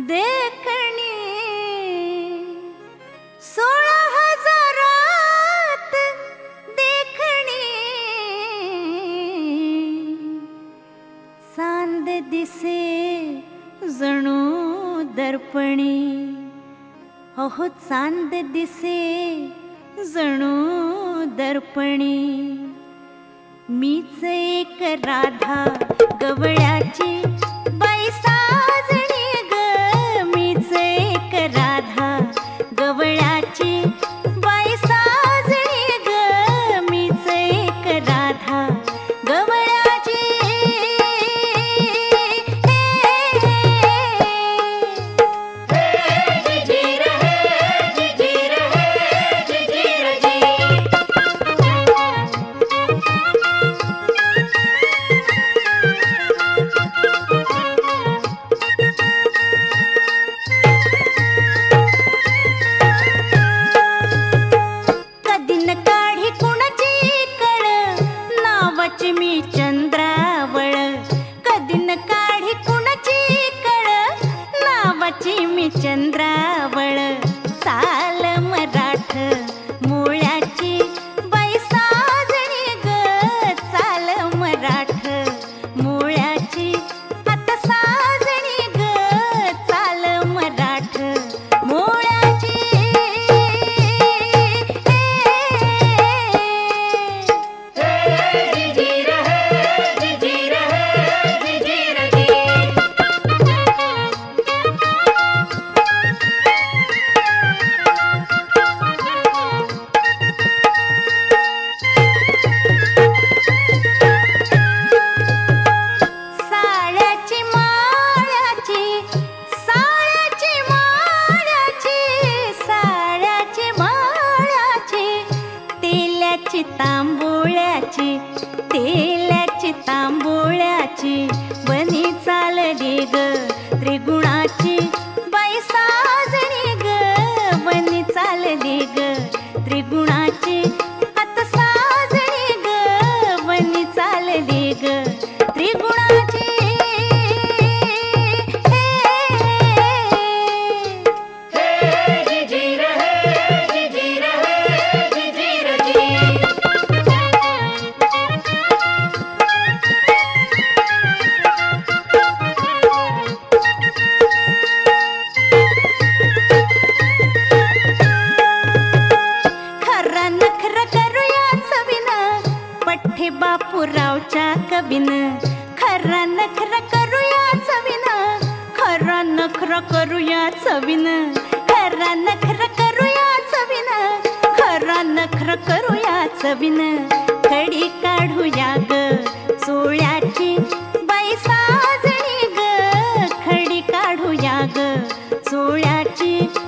देखणी 16,000 देखणी चांद दिसे जणू दर्पणी अहो चांद दिसे जणू दर्पणी मीच एक राधा गवळ्याची बाई साजणी ग मीच एक राधा गवळ्याची बाई साजणी ग मीच एक राधा गवळ्याची मी चंद्रावळ कधीन काढी कुणाची कळ नावाची मी चंद्रावळ चाल मराठ मुळ्याची बाई साजणी ग चाल मराठ मुळ्याची आता साजणी ग चाल मराठ मुळ्याची तेल्याची तांबोळ्याची बनी चालली ग त्रिगुणाची बाई साजणी ग बनी चालली ग त्रिगुणाची आता साजणी ग बनी चालली ग त्रिगुणाची पठ्ठे बापूरावच्या कवीन खरा नखरा करूया चवीन खरा नखरा करूया चवीन खरा नखरा करूया चवीन खरा नखरा करूया चवीन खडी काढूया ग चोळ्याची बाई साजणी ग खडी काढूया ग चोळ्याची